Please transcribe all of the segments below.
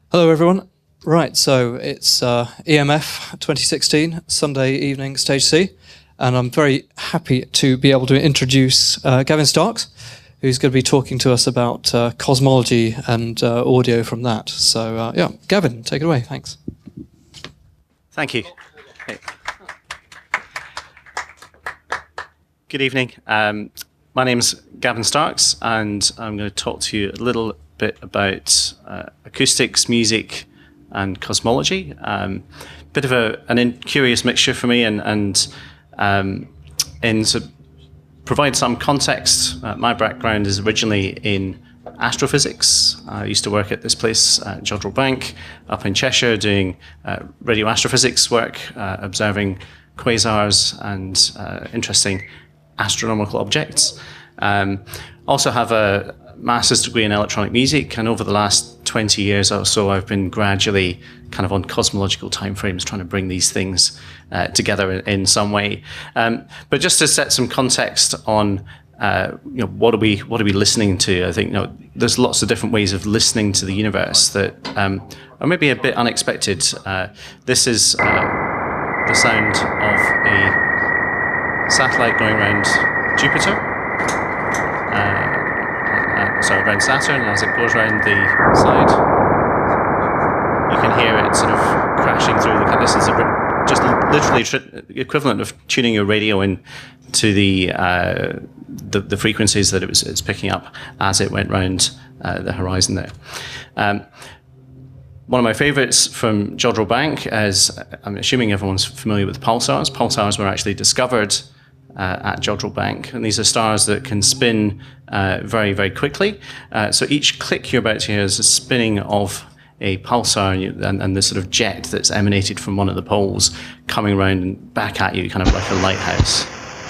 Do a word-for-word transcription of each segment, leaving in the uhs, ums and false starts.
Hello, everyone. Right, so it's uh, E M F twenty sixteen, Sunday evening, Stage C, and I'm very happy to be able to introduce uh, Gavin Starks, who's going to be talking to us about uh, cosmology and uh, audio from that. So, uh, yeah, Gavin, take it away. Thanks. Thank you. Hey. Good evening. Um, my name's Gavin Starks, and I'm going to talk to you a little bit about uh, acoustics, music, and cosmology. Um, bit of a an in, curious mixture for me, and and um, in to provide some context. Uh, my background is originally in astrophysics. I used to work at this place, uh, Jodrell Bank, up in Cheshire, doing uh, radio astrophysics work, uh, observing quasars and uh, interesting astronomical objects. Um, also have a master's degree in electronic music, and over the last twenty years or so, I've been gradually kind of on cosmological timeframes, trying to bring these things uh, together in, in some way. Um, but just to set some context on, uh, you know, what are we what are we listening to? I think you know, there's lots of different ways of listening to the universe that um, are maybe a bit unexpected. Uh, this is uh, the sound of a satellite going around Jupiter. Uh, Uh, so around Saturn, as it goes around the side, you can hear it sort of crashing through the. This is a, just literally tri- equivalent of tuning your radio in to the, uh, the the frequencies that it was it's picking up as it went round uh, the horizon there. Um, One of my favourites from Jodrell Bank is, I'm assuming everyone's familiar with pulsars. Pulsars were actually discovered Uh, at Jodrell Bank, and these are stars that can spin uh, very, very quickly. Uh, so each click you're about to hear is a spinning of a pulsar, and, you, and, and the sort of jet that's emanated from one of the poles coming around and back at you, kind of like a lighthouse.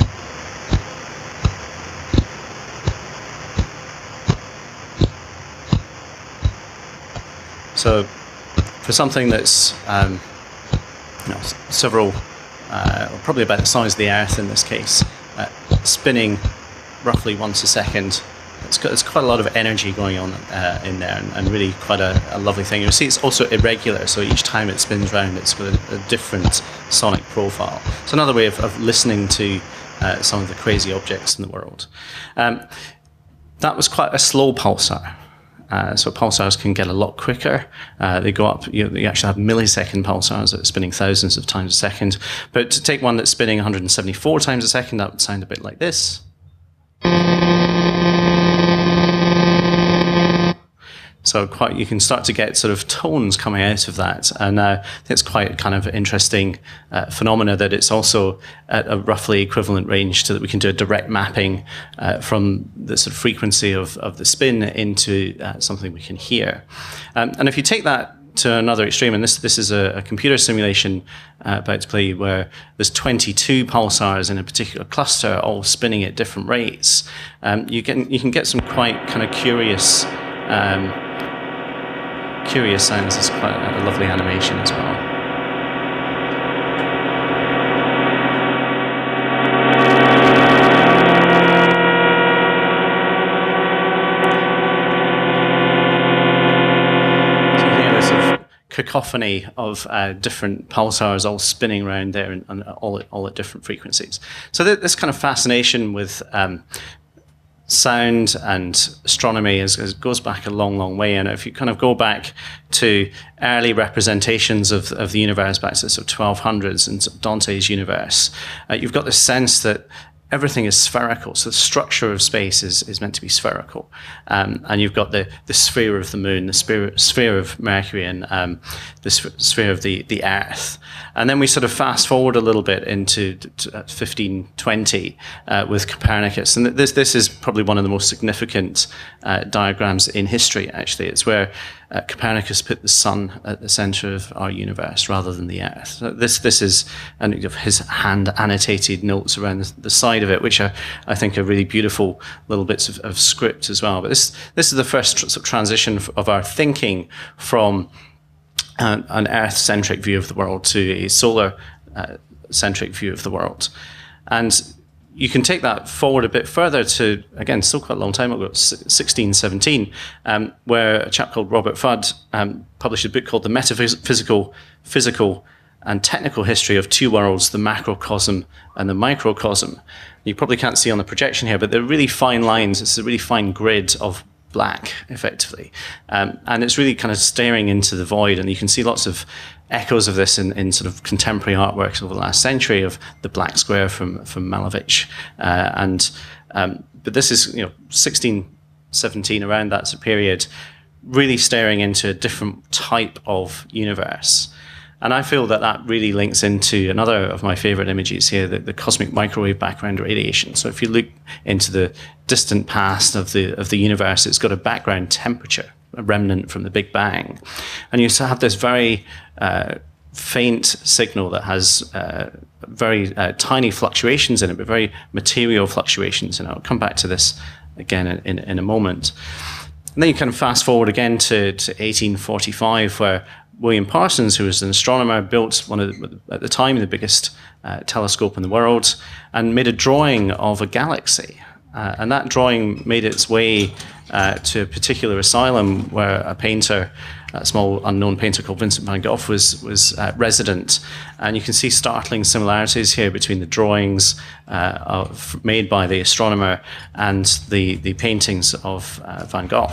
So for something that's um, you know, several Uh, probably about the size of the Earth in this case, uh, spinning roughly once a second. It's got, it's quite a lot of energy going on uh, in there, and, and really quite a, a lovely thing. You'll see it's also irregular, so each time it spins round, it's got a, a different sonic profile. It's another way of, of listening to uh, some of the crazy objects in the world. Um, that was quite a slow pulsar. Uh, so pulsars can get a lot quicker. Uh, they go up, you, know, you actually have millisecond pulsars that are spinning thousands of times a second. But to take one that's spinning one hundred seventy-four times a second, that would sound a bit like this. So quite, you can start to get sort of tones coming out of that. And uh, it's quite a kind of interesting uh, phenomena that it's also at a roughly equivalent range so that we can do a direct mapping uh, from the sort of frequency of, of the spin into uh, something we can hear. Um, and if you take that to another extreme, and this this is a, a computer simulation uh, about to play where there's twenty-two pulsars in a particular cluster all spinning at different rates, um, you can you can get some quite kind of curious um, curious sounds. It's quite a lovely animation as well. Cacophony of uh, different pulsars all spinning around there, and, and all, at, all at different frequencies. So th- this kind of fascination with um, sound and astronomy is, is, goes back a long, long way. And if you kind of go back to early representations of, of the universe, back to the sort of twelve hundreds and Dante's universe, uh, you've got this sense that everything is spherical, so the structure of space is, is meant to be spherical. Um, and you've got the, the sphere of the moon, the sphere, sphere of Mercury, and um, the sphere of the, the Earth. And then we sort of fast forward a little bit into fifteen twenty uh, with Copernicus. And this, this is probably one of the most significant uh, diagrams in history, actually. It's where uh, Copernicus put the sun at the center of our universe rather than the Earth. So this, this is and of his hand-annotated notes around the, the side of it, which are, I think, are really beautiful little bits of, of script as well. But this this is the first tr- sort of transition of our thinking from an, an Earth-centric view of the world to a solar-centric uh, view of the world. And you can take that forward a bit further to, again, still quite a long time ago, sixteen seventeen, um, where a chap called Robert Fudd um, published a book called The Metaphysical, Physical, and Technical History of Two Worlds, the Macrocosm and the Microcosm. You probably can't see on the projection here, but they're really fine lines. It's a really fine grid of black, effectively. Um, and it's really kind of staring into the void, and you can see lots of echoes of this in, in sort of contemporary artworks over the last century of the black square from, from Malevich. Uh, and um, but this is, you know, sixteen seventeen, around that period, really staring into a different type of universe. And I feel that that really links into another of my favorite images here, the, the cosmic microwave background radiation. So if you look into the distant past of the of the universe, it's got a background temperature, a remnant from the Big Bang. And you have this very uh, faint signal that has uh, very uh, tiny fluctuations in it, but very material fluctuations. And I'll come back to this again in, in, in a moment. And then you kind of fast forward again to, to eighteen forty-five, where William Parsons, who was an astronomer, built one of the, at the time the biggest uh, telescope in the world, and made a drawing of a galaxy. Uh, and that drawing made its way uh, to a particular asylum where a painter, a small unknown painter called Vincent van Gogh, was was uh, resident. And you can see startling similarities here between the drawings uh, of, made by the astronomer and the the paintings of uh, Van Gogh.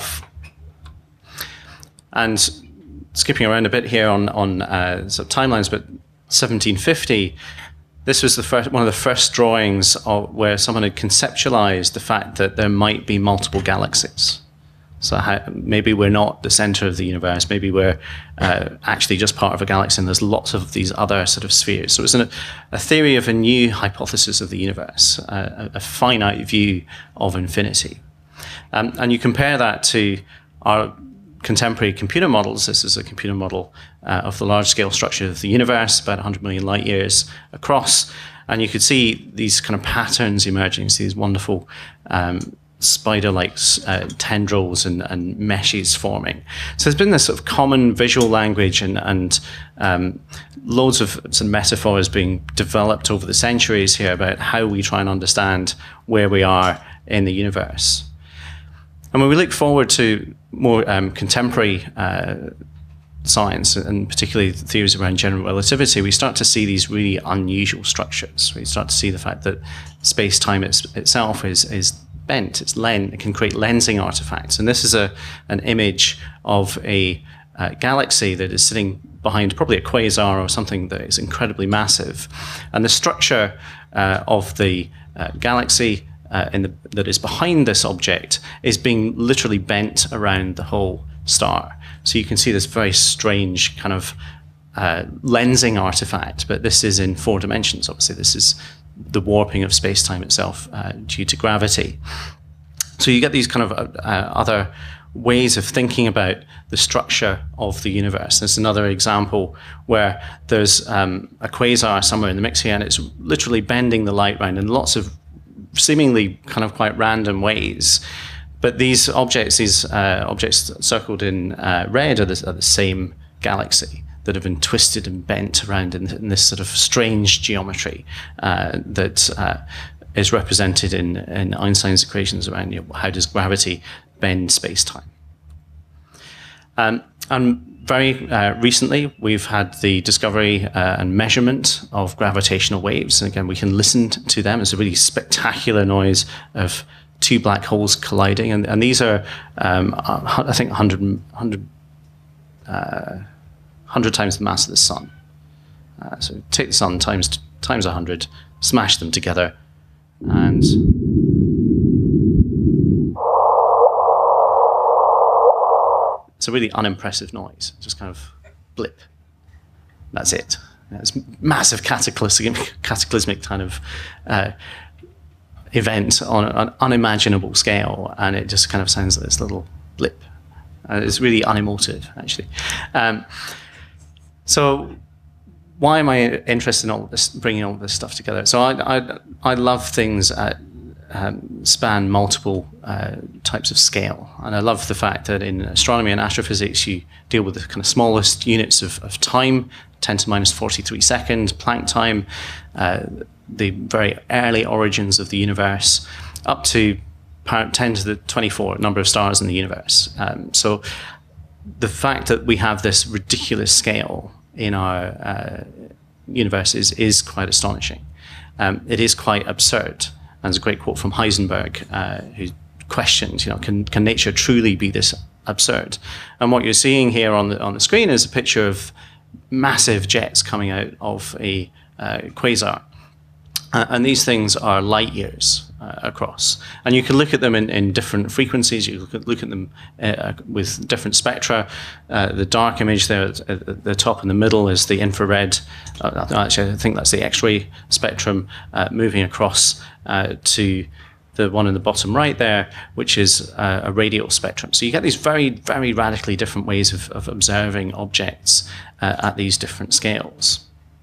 And skipping around a bit here on, on uh, sort of timelines, but seventeen fifty, this was the first, one of the first drawings of, where someone had conceptualized the fact that there might be multiple galaxies. So how, maybe we're not the center of the universe, maybe we're uh, actually just part of a galaxy and there's lots of these other sort of spheres. So it's an, a theory of a new hypothesis of the universe, uh, a, a finite view of infinity. Um, and you compare that to our contemporary computer models. This is a computer model uh, of the large-scale structure of the universe, about one hundred million light years across. And you could see these kind of patterns emerging, see these wonderful um, spider-like uh, tendrils and, and meshes forming. So there's been this sort of common visual language and, and um, loads of some metaphors being developed over the centuries here about how we try and understand where we are in the universe. And when we look forward to more um, contemporary uh, science, and particularly theories around general relativity, we start to see these really unusual structures. We start to see the fact that space-time it's, itself is, is bent, it's len- it can create lensing artifacts. And this is a an image of a uh, galaxy that is sitting behind probably a quasar or something that is incredibly massive. And the structure uh, of the uh, galaxy Uh, in the, that is behind this object is being literally bent around the whole star. So you can see this very strange kind of uh, lensing artifact, but this is in four dimensions. Obviously, this is the warping of space-time itself uh, due to gravity. So you get these kind of uh, other ways of thinking about the structure of the universe. There's another example where there's um, a quasar somewhere in the mix here, and it's literally bending the light around in lots of seemingly kind of quite random ways. But these objects, these uh, objects circled in uh, red are the, are the same galaxy that have been twisted and bent around in, in this sort of strange geometry uh, that uh, is represented in, in Einstein's equations around, you know, how does gravity bend space-time. Um, and very uh, recently, we've had the discovery uh, and measurement of gravitational waves. And again, we can listen to them. It's a really spectacular noise of two black holes colliding. And, and these are, um, I think, one hundred, one hundred, uh, one hundred times the mass of the sun. Uh, so take the sun times, times one hundred, smash them together, and it's a really unimpressive noise, just kind of blip. That's it. It's massive cataclysmic, cataclysmic kind of uh, event on an unimaginable scale, and it just kind of sounds like this little blip. Uh, it's really unemotive, actually. Um, so why am I interested in all this, bringing all this stuff together? So I, I, I love things that um, span multiple uh, types of scale. And I love the fact that in astronomy and astrophysics, you deal with the kind of smallest units of, of time, ten to minus forty-three seconds, Planck time. Uh, the very early origins of the universe, up to ten to the twenty-four number of stars in the universe. Um, so the fact that we have this ridiculous scale in our uh, universe is, is quite astonishing. Um, it is quite absurd. And there's a great quote from Heisenberg, uh, who questioned, you know, can, can nature truly be this absurd? And what you're seeing here on the, on the screen is a picture of massive jets coming out of a uh, quasar. Uh, and these things are light years uh, across. And you can look at them in, in different frequencies. You can look at them uh, with different spectra. Uh, the dark image there at, at the top in the middle is the infrared. Uh, actually, I think that's the X-ray spectrum uh, moving across uh, to the one in the bottom right there, which is uh, a radial spectrum. So you get these very, very radically different ways of, of observing objects uh, at these different scales.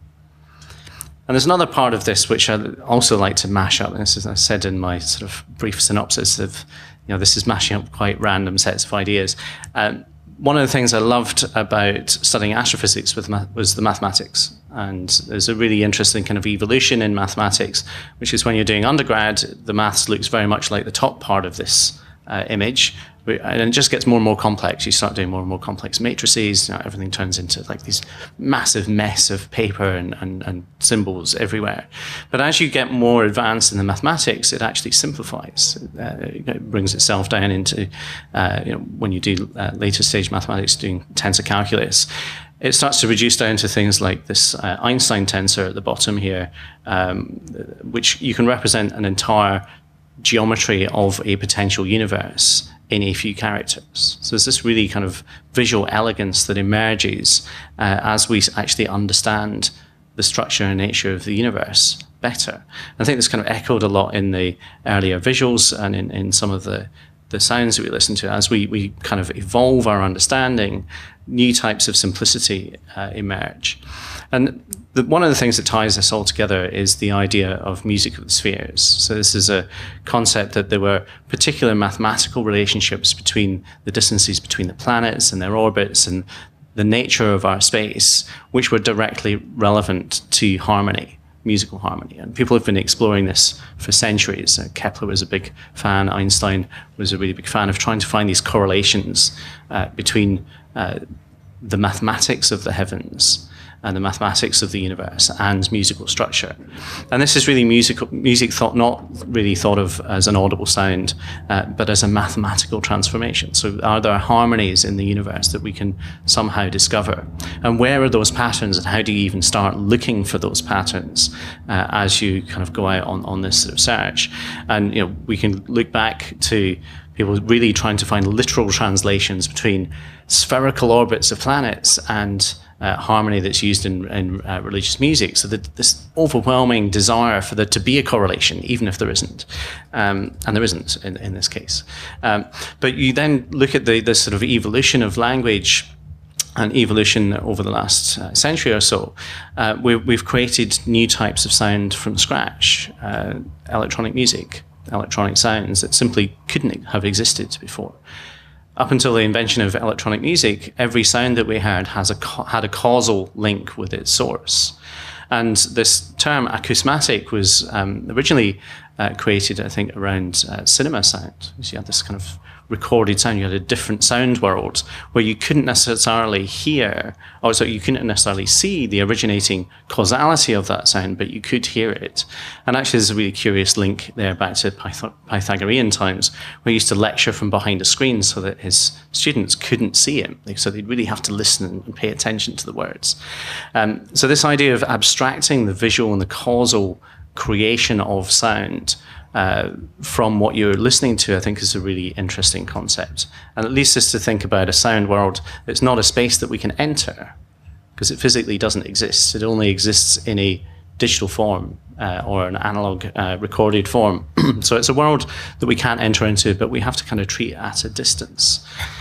And there's another part of this which I also like to mash up, and this is, I said in my sort of brief synopsis of, you know, this is mashing up quite random sets of ideas. Um, one of the things I loved about studying astrophysics with ma- was the mathematics. And there's a really interesting kind of evolution in mathematics, which is when you're doing undergrad, the maths looks very much like the top part of this uh, image. And it just gets more and more complex. You start doing more and more complex matrices. You know, everything turns into like this massive mess of paper and, and, and symbols everywhere. But as you get more advanced in the mathematics, it actually simplifies. Uh, it brings itself down into, uh, you know, when you do uh, later stage mathematics, doing tensor calculus, it starts to reduce down to things like this uh, Einstein tensor at the bottom here, um, which you can represent an entire geometry of a potential universe in a few characters. So there's this really kind of visual elegance that emerges uh, as we actually understand the structure and nature of the universe better. I think this kind of echoed a lot in the earlier visuals and in, in some of the, the sounds that we listen to. As we, we kind of evolve our understanding, new types of simplicity uh, emerge. And the, one of the things that ties this all together is the idea of music of the spheres. So this is a concept that there were particular mathematical relationships between the distances between the planets and their orbits and the nature of our space, which were directly relevant to harmony, musical harmony. And people have been exploring this for centuries. Uh, Kepler was a big fan. Einstein was a really big fan of trying to find these correlations uh, between uh, the mathematics of the heavens and the mathematics of the universe and musical structure. And this is really musical, music thought, not really thought of as an audible sound, uh, but as a mathematical transformation. So are there harmonies in the universe that we can somehow discover? And where are those patterns, and how do you even start looking for those patterns uh, as you kind of go out on, on this sort of search? And, you know, we can look back to people really trying to find literal translations between spherical orbits of planets and Uh, harmony that's used in, in uh, religious music. So that this overwhelming desire for there to be a correlation, even if there isn't. Um, and there isn't in, in this case. Um, but you then look at the, the sort of evolution of language and evolution over the last uh, century or so. Uh, we, we've created new types of sound from scratch. Uh, electronic music, electronic sounds that simply couldn't have existed before. Up until the invention of electronic music, every sound that we heard has a had a causal link with its source. And this term acousmatic was um, originally uh, created, I think, around uh, cinema sound. So you had this kind of recorded sound. You had a different sound world where you couldn't necessarily hear, or so you couldn't necessarily see the originating causality of that sound, but you could hear it. And actually, there's a really curious link there back to Pyth- Pythagorean times, where he used to lecture from behind a screen so that his students couldn't see him. So they'd really have to listen and pay attention to the words. Um, so this idea of abstracting the visual and the causal creation of sound Uh, from what you're listening to, I think is a really interesting concept. And at least is to think about a sound world that's not a space that we can enter, because it physically doesn't exist. It only exists in a digital form uh, or an analog uh, recorded form. So it's a world that we can't enter into, but we have to kind of treat at a distance.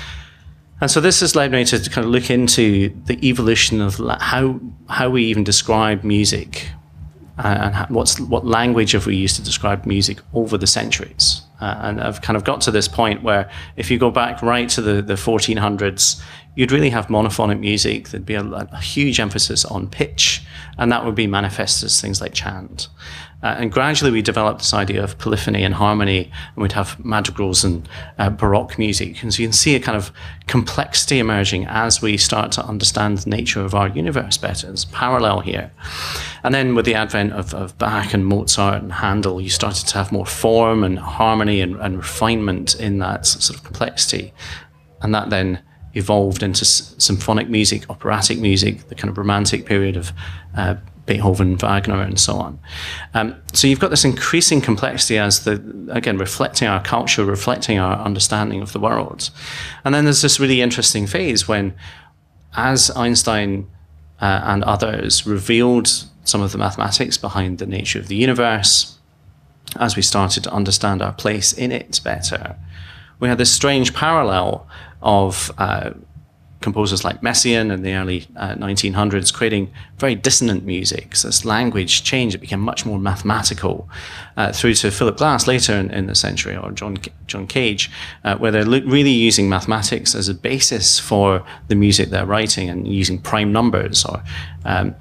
And so this has led me to kind of look into the evolution of how, how we even describe music. Uh, and what's, what language have we used to describe music over the centuries? Uh, and I've kind of got to this point where if you go back right to the, the fourteen hundreds, you'd really have monophonic music. There'd be a, a huge emphasis on pitch, and that would be manifested as things like chant. Uh, and gradually we developed this idea of polyphony and harmony, and we'd have madrigals and uh, Baroque music. And so you can see a kind of complexity emerging as we start to understand the nature of our universe better. There's parallel here. And then with the advent of, of Bach and Mozart and Handel, you started to have more form and harmony and, and refinement in that sort of complexity. And that then evolved into s- symphonic music, operatic music, the kind of romantic period of uh, Beethoven, Wagner, and so on. Um, so you've got this increasing complexity as the, again, reflecting our culture, reflecting our understanding of the world. And then there's this really interesting phase when, as Einstein uh, and others revealed some of the mathematics behind the nature of the universe, as we started to understand our place in it better, we had this strange parallel of uh, composers like Messiaen in the early uh, nineteen hundreds creating very dissonant music. So this language changed, it became much more mathematical, uh, through to Philip Glass later in, in the century, or John John Cage, uh, where they're lo- really using mathematics as a basis for the music they're writing and using prime numbers or um,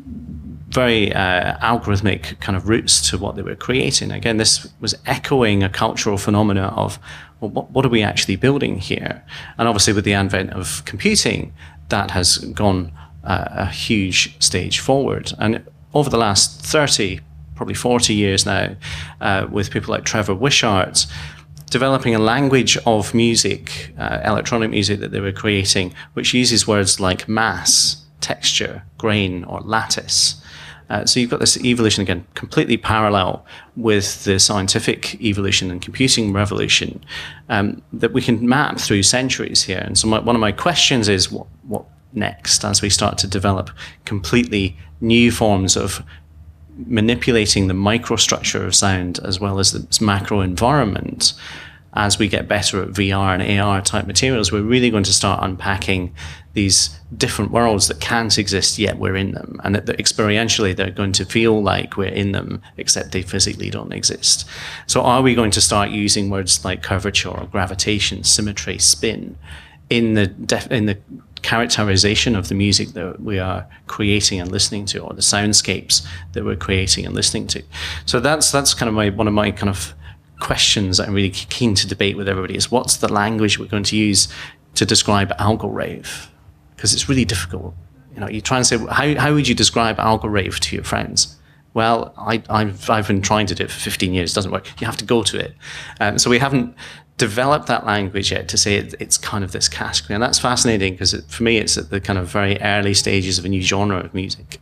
very uh, algorithmic kind of roots to what they were creating. Again, this was echoing a cultural phenomena of, well, what, what are we actually building here? And obviously with the advent of computing, that has gone uh, a huge stage forward. And over the last thirty, probably forty years now, uh, with people like Trevor Wishart, developing a language of music, uh, electronic music that they were creating, which uses words like mass, texture, grain, or lattice. Uh, so you've got this evolution, again, completely parallel with the scientific evolution and computing revolution, um, that we can map through centuries here. And so my, one of my questions is, what, what next as we start to develop completely new forms of manipulating the microstructure of sound as well as its macro environment? As we get better at V R and A R type materials, we're really going to start unpacking these different worlds that can't exist yet we're in them, and that, that experientially they're going to feel like we're in them, except they physically don't exist. So are we going to start using words like curvature or gravitation, symmetry, spin in the def- in the characterization of the music that we are creating and listening to, or the soundscapes that we're creating and listening to? So that's that's kind of my one of my kind of questions that I'm really keen to debate with everybody is, what's the language we're going to use to describe algorave? Because it's really difficult. You know, you try and say, how, how would you describe algorave to your friends? Well, I, I've, I've been trying to do it for fifteen years, it doesn't work. You have to go to it. Um, so we haven't developed that language yet to say it, it's kind of this category. And that's fascinating because it, for me, it's at the kind of very early stages of a new genre of music.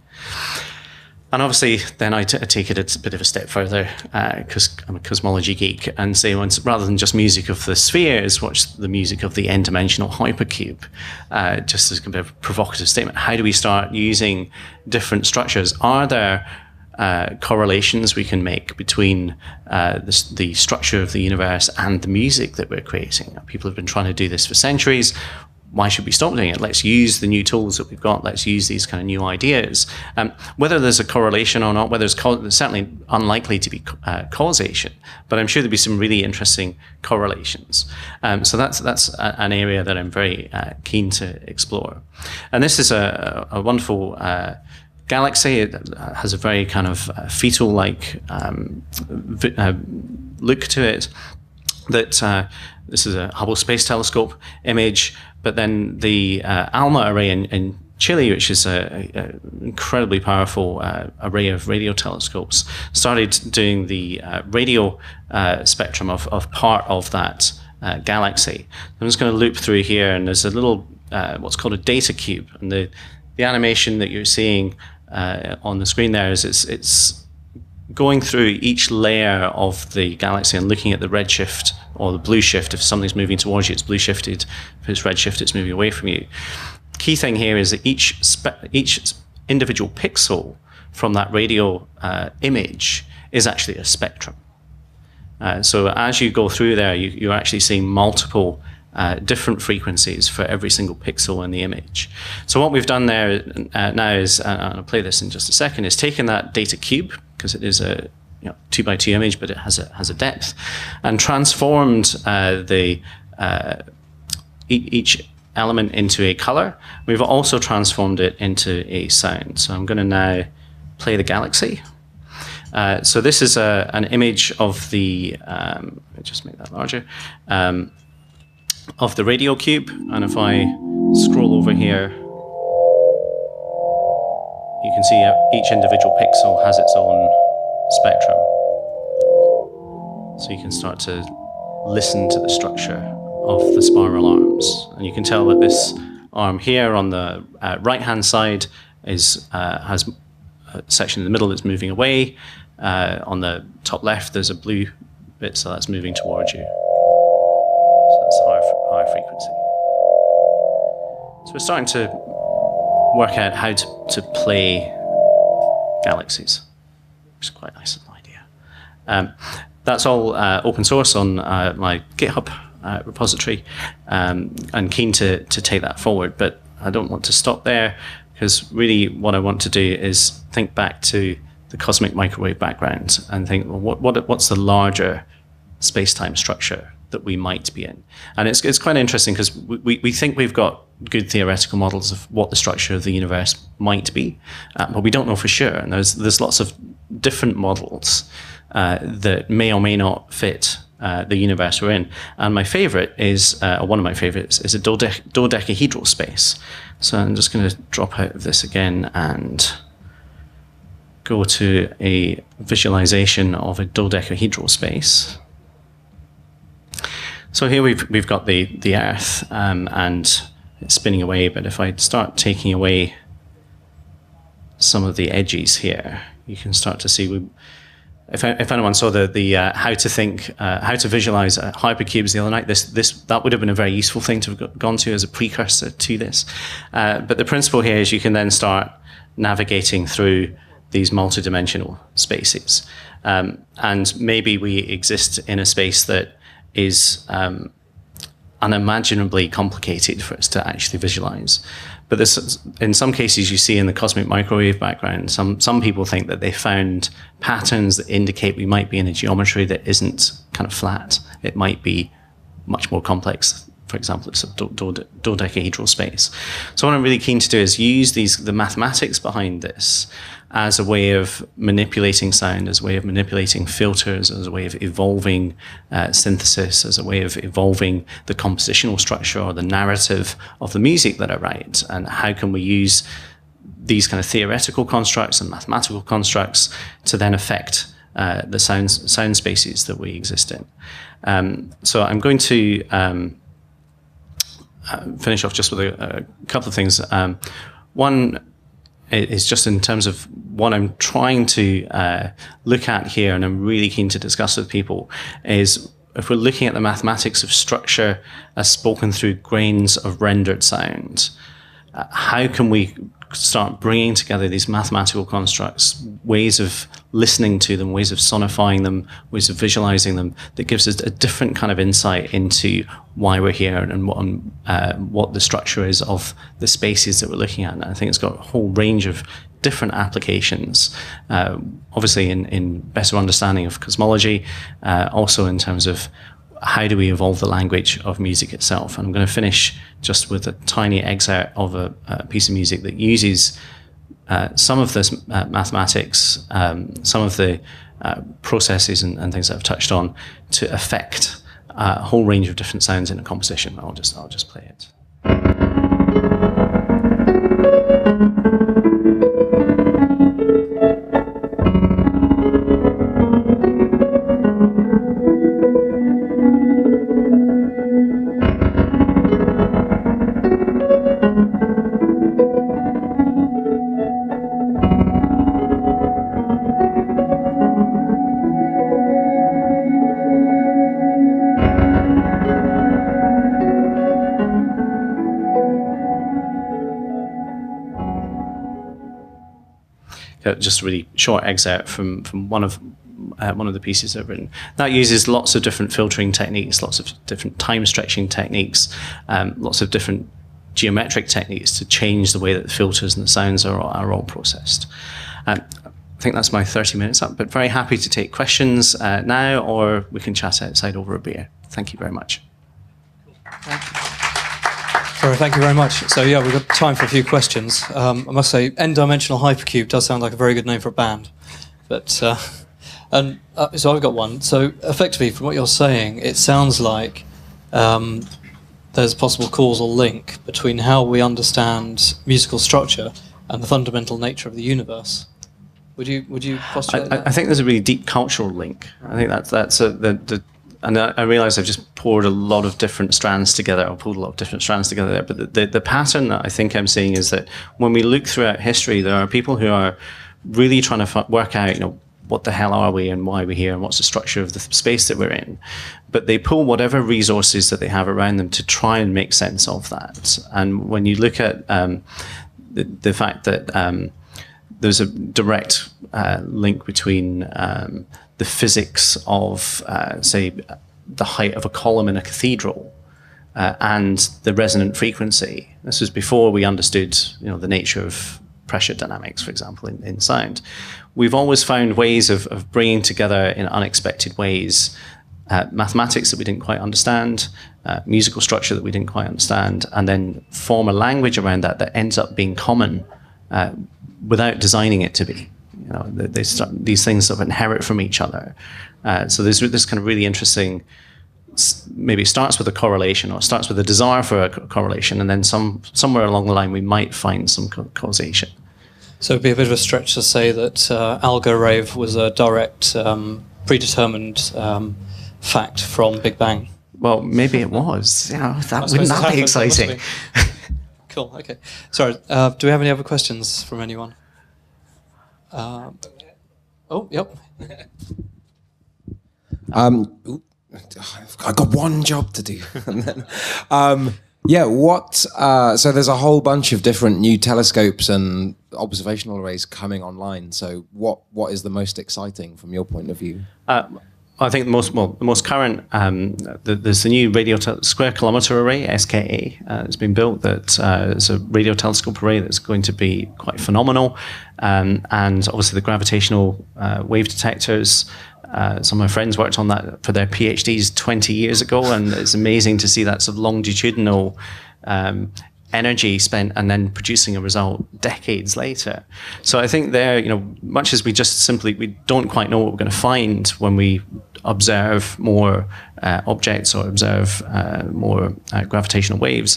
And obviously, then I, t- I take it a bit of a step further, because uh, I'm a cosmology geek, and say, well, rather than just music of the spheres, watch the music of the n-dimensional hypercube, uh, just as a kind of provocative statement. How do we start using different structures? Are there uh, correlations we can make between uh, the, the structure of the universe and the music that we're creating? People have been trying to do this for centuries. Why should we stop doing it? Let's use the new tools that we've got. Let's use these kind of new ideas. Um, whether there's a correlation or not, whether it's co- certainly unlikely to be uh, causation, but I'm sure there'll be some really interesting correlations. Um, so that's that's a, an area that I'm very uh, keen to explore. And this is a, a wonderful uh, galaxy. It has a very kind of uh, fetal-like um, vi- uh, look to it. That uh, this is a Hubble Space Telescope image, but then the uh, ALMA array in, in Chile, which is an incredibly powerful uh, array of radio telescopes, started doing the uh, radio uh, spectrum of, of part of that uh, galaxy. I'm just going to loop through here, and there's a little uh, what's called a data cube, and the the animation that you're seeing uh, on the screen there is it's it's going through each layer of the galaxy and looking at the redshift or the blue shift. If something's moving towards you, it's blue shifted. If it's redshift, it's moving away from you. Key thing here is that each spe- each individual pixel from that radio uh, image is actually a spectrum. Uh, so as you go through there, you, you're actually seeing multiple uh, different frequencies for every single pixel in the image. So what we've done there uh, now is, uh, I'll play this in just a second, is taken that data cube, because it is a you know, two by two image, but it has a has a depth, and transformed uh, the uh, e- each element into a color. We've also transformed it into a sound. So I'm going to now play the galaxy. Uh, so this is a, an image of the, um, let me just make that larger, um, of the radio cube. And if I scroll over here, you can see each individual pixel has its own spectrum. So you can start to listen to the structure of the spiral arms. And you can tell that this arm here on the uh, right-hand side is uh, has a section in the middle that's moving away. Uh, on the top left, there's a blue bit, so that's moving towards you. So that's higher, higher frequency. So we're starting to work out how to, to play galaxies, which is quite a nice little idea. Um, that's all uh, open source on uh, my GitHub uh, repository. Um, I'm keen to, to take that forward, but I don't want to stop there, because really what I want to do is think back to the cosmic microwave background and think, well, what, what what's the larger space-time structure that we might be in? And it's it's quite interesting, because we, we think we've got good theoretical models of what the structure of the universe might be, uh, but we don't know for sure. And there's there's lots of different models uh, that may or may not fit uh, the universe we're in. And my favorite is, uh, or one of my favorites, is a dodec dodecahedral space. So I'm just going to drop out of this again and go to a visualization of a dodecahedral space. So here we've we've got the the Earth, um, and it's spinning away. But if I start taking away some of the edges here, you can start to see. We, if if anyone saw the the uh, how to think, uh, how to visualize uh, hypercubes the other night, this this that would have been a very useful thing to have gone to as a precursor to this. Uh, but the principle here is you can then start navigating through these multidimensional spaces. Um, and maybe we exist in a space that is um, unimaginably complicated for us to actually visualize. But this, in some cases, you see in the cosmic microwave background, some, some people think that they found patterns that indicate we might be in a geometry that isn't kind of flat. It might be much more complex. For example, it's a dodecahedral space. So what I'm really keen to do is use these the mathematics behind this as a way of manipulating sound, as a way of manipulating filters, as a way of evolving uh, synthesis, as a way of evolving the compositional structure or the narrative of the music that I write. And how can we use these kind of theoretical constructs and mathematical constructs to then affect uh, the sound, sound spaces that we exist in. Um, so I'm going to um, Uh, finish off just with a, a couple of things. Um, one is just in terms of what I'm trying to uh, look at here, and I'm really keen to discuss with people, is if we're looking at the mathematics of structure as spoken through grains of rendered sound, uh, how can we start bringing together these mathematical constructs, ways of listening to them, ways of sonifying them, ways of visualizing them, that gives us a different kind of insight into why we're here and what, uh, what the structure is of the spaces that we're looking at. And I think it's got a whole range of different applications, uh, obviously in, in better understanding of cosmology, uh, also in terms of how do we evolve the language of music itself? And I'm going to finish just with a tiny excerpt of a, a piece of music that uses uh, some of this uh, mathematics, um, some of the uh, processes and, and things that I've touched on to affect uh, a whole range of different sounds in a composition. I'll just, I'll just play it. Just a really short excerpt from from one of uh, one of the pieces I've written. That uses lots of different filtering techniques, lots of different time stretching techniques, um, lots of different geometric techniques to change the way that the filters and the sounds are, are all processed. Um, I think that's my thirty minutes up, but very happy to take questions uh, now, or we can chat outside over a beer. Thank you very much. Thank you. Sorry, thank you very much. So yeah, we've got time for a few questions. Um, I must say, N-Dimensional Hypercube does sound like a very good name for a band. But, uh, and uh, so I've got one. So effectively, from what you're saying, it sounds like um, there's a possible causal link between how we understand musical structure and the fundamental nature of the universe. Would you would you postulate I, that? I think there's a really deep cultural link. I think that's that's a, the the and I, I realise I've just poured a lot of different strands together. I've pulled a lot of different strands together there. But the, the the pattern that I think I'm seeing is that when we look throughout history, there are people who are really trying to f- work out, you know, what the hell are we and why are we here and what's the structure of the th- space that we're in. But they pull whatever resources that they have around them to try and make sense of that. And when you look at um, the, the fact that um, there's a direct uh, link between um, the physics of, uh, say, the height of a column in a cathedral uh, and the resonant frequency. This was before we understood, you know, the nature of pressure dynamics, for example, in, in sound. We've always found ways of, of bringing together in unexpected ways uh, mathematics that we didn't quite understand, uh, musical structure that we didn't quite understand, and then form a language around that that ends up being common uh, without designing it to be. You know, they, they start, these things sort of inherit from each other. Uh, so there's this kind of really interesting, maybe starts with a correlation or starts with a desire for a co- correlation, and then some somewhere along the line we might find some co- causation. So it'd be a bit of a stretch to say that uh, Algorave was a direct, um, predetermined um, fact from Big Bang. Well, maybe it was. You know, that wouldn't that be happened, exciting? that must be. Cool. Okay. Sorry. Uh, do we have any other questions from anyone? Uh, oh, yep. Um, ooh, I've got one job to do. And then, um, yeah, what? Uh, so there's a whole bunch of different new telescopes and observational arrays coming online. So what what is the most exciting from your point of view? Uh, I think the most well, the most current. Um, the, there's the new radio tel- square kilometer array (S K A). Uh, it's been built. That uh, it's a radio telescope array that's going to be quite phenomenal, um, and obviously the gravitational uh, wave detectors. Uh, some of my friends worked on that for their PhDs twenty years ago, and it's amazing to see that sort of longitudinal um, energy spent and then producing a result decades later. So I think there, you know, much as we just simply, we don't quite know what we're going to find when we observe more uh, objects or observe uh, more uh, gravitational waves,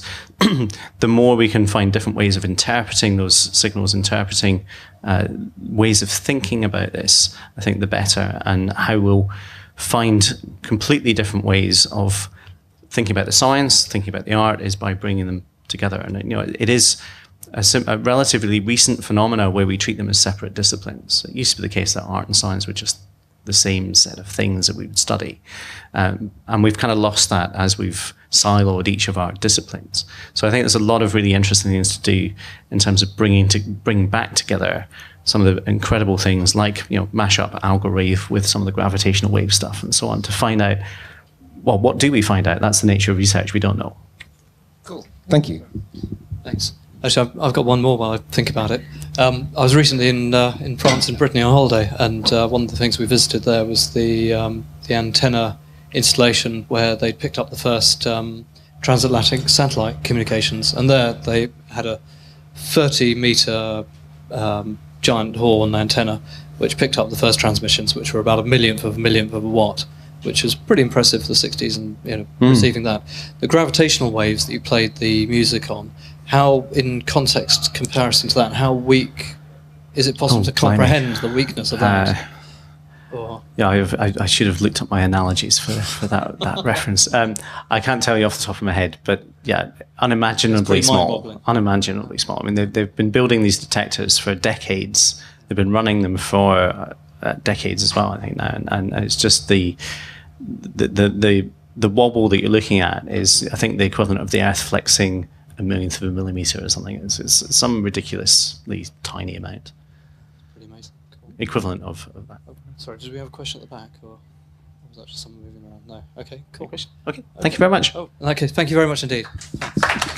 the more we can find different ways of interpreting those signals, interpreting uh, ways of thinking about this, I think the better, and how we'll find completely different ways of thinking about the science, thinking about the art, is by bringing them together. And you know, it is a, sim- a relatively recent phenomena where we treat them as separate disciplines. It used to be the case that art and science were just the same set of things that we would study. Um, and we've kind of lost that as we've siloed each of our disciplines. So I think there's a lot of really interesting things to do in terms of bringing to bring back together some of the incredible things like, you know, mash up Algorave with some of the gravitational wave stuff and so on to find out, well, what do we find out? That's the nature of research. We don't know. Cool. Thank you. Thanks. Actually, I've, I've got one more while I think about it. Um, I was recently in uh, in France and Brittany on holiday, and uh, one of the things we visited there was the um, the antenna installation where they picked up the first um, transatlantic satellite communications, and there they had a thirty meter um, giant horn antenna which picked up the first transmissions, which were about a millionth of a millionth of a watt, which was pretty impressive for the sixties, and you know, mm. receiving that. The gravitational waves that you played the music on, how, in context comparison to that, how weak is it possible oh, to comprehend the weakness of that? Uh, or? Yeah, I've, I, I should have looked up my analogies for, for that, that reference. Um, I can't tell you off the top of my head, but yeah, unimaginably small. Unimaginably small. I mean, they've, they've been building these detectors for decades. They've been running them for uh, decades as well, I think now, and, and it's just the the, the the the wobble that you're looking at is, I think, the equivalent of the Earth flexing a millionth of a millimeter or something. It's, it's some ridiculously tiny amount. Pretty amazing. Cool. Equivalent of, of that. Oh, sorry, did we have a question at the back, or was that just someone moving around? No. Okay. Cool. Okay. Thank okay. you very much. Oh, okay. Thank you very much indeed. Thanks.